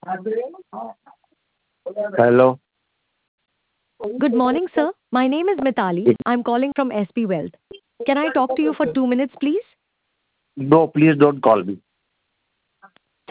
Hello. Good morning, sir. My name is Mitali. I'm calling from SP Wealth. Can I talk to you for 2 minutes, please? No, please don't call me.